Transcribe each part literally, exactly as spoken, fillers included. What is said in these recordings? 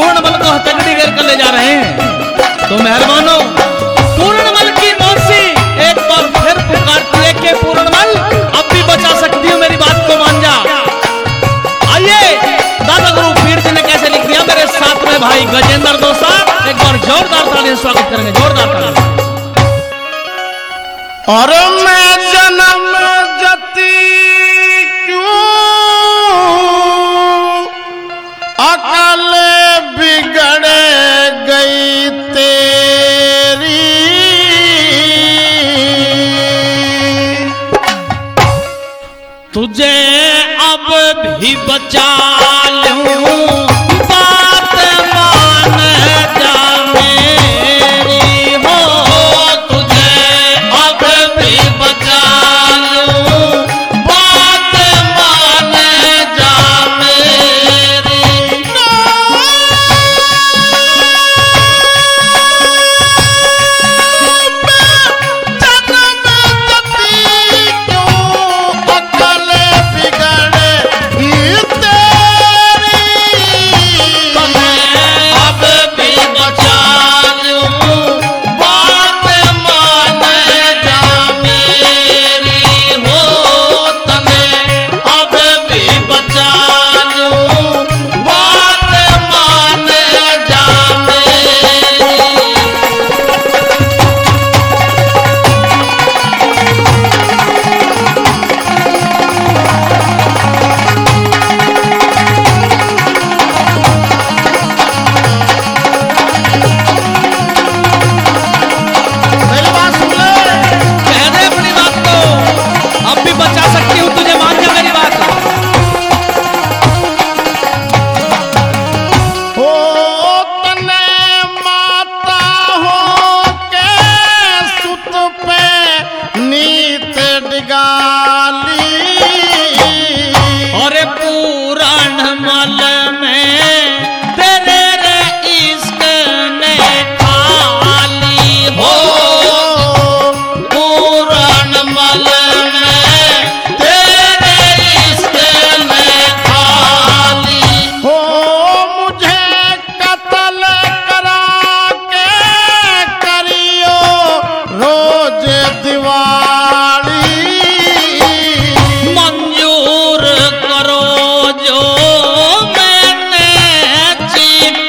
पूर्णमल को हथकड़ी घेर कर ले जा रहे हैं। तो मेहरबानों, पूर्णमल की मौसी एक बार फिर पुकारती है कि पूर्णमल अब भी बचा सकती हूँ, मेरी बात को मान जा। आइए दादा गुरु पीर जी ने कैसे लिख दिया मेरे साथ में भाई गजेंद्र दोसा, एक बार जोरदार तालियां स्वागत करेंगे, जोरदार तालियां। और मैं जन्म जती क्यों अकल बिगड़ गई तेरी, तुझे अब भी बचा लूं, बात मान जा मेरी हो, तुझे अब भी बचा लूं, बात मान जा मेरी। मंजूर करो जो मैंने चीट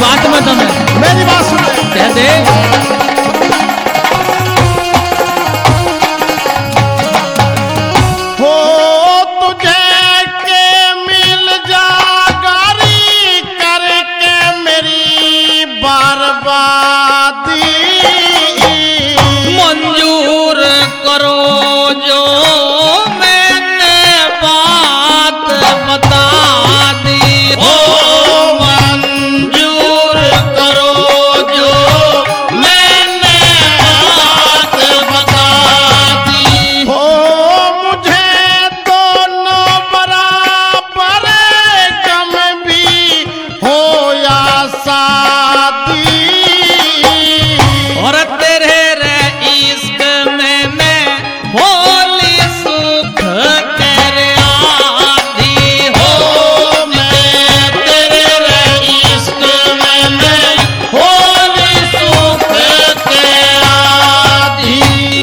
बात में तुम्हें मेरी बात सुन ले। कह दे मंजूर करो जो मैंने बात बता दी हो, मंजूर करो जो मैंने बात बता दी हो। मुझे दोनों बराबर कम भी हो या शादी, और तेरे रे इश्क में मैं भोली सुख तेरे आदि हो, मैं तेरे रे इश्क में मैं भोली सुख तेरे आदि।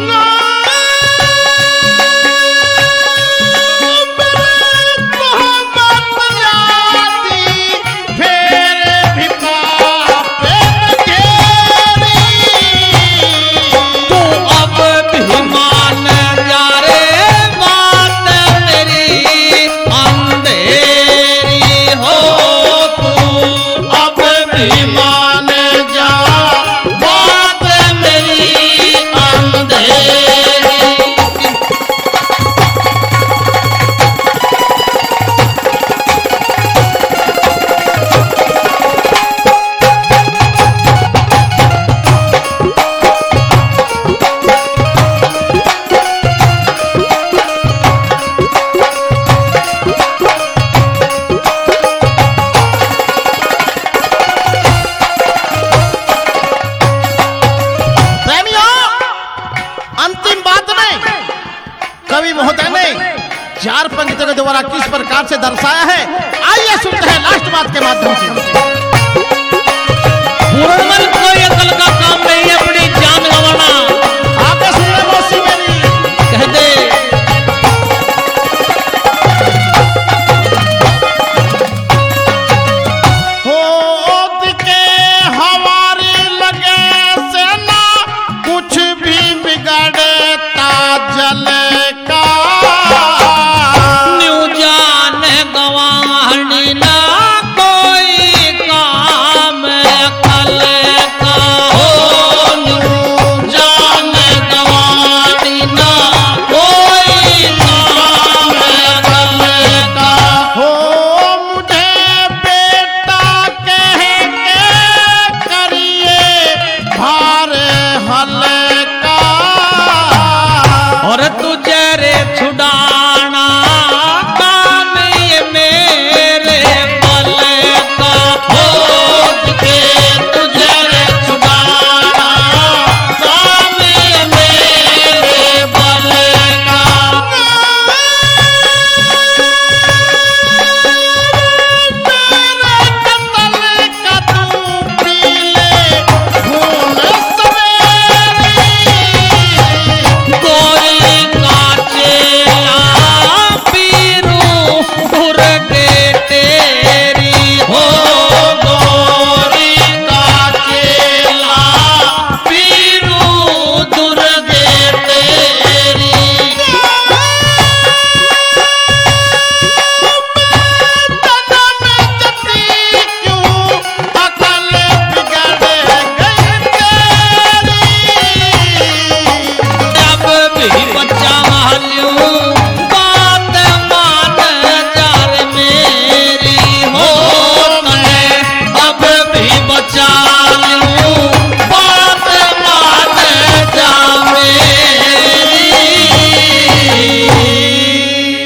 कवि महोदय ने चार पंक्तियों के द्वारा किस प्रकार से दर्शाया है, आइए सुनते हैं लास्ट बात के माध्यम से। पूर्णमल कोई अकल का काम नहीं है, अपने